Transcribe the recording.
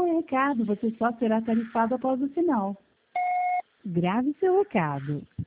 seu recado, você só será tarifado após o sinal. Grave seu recado.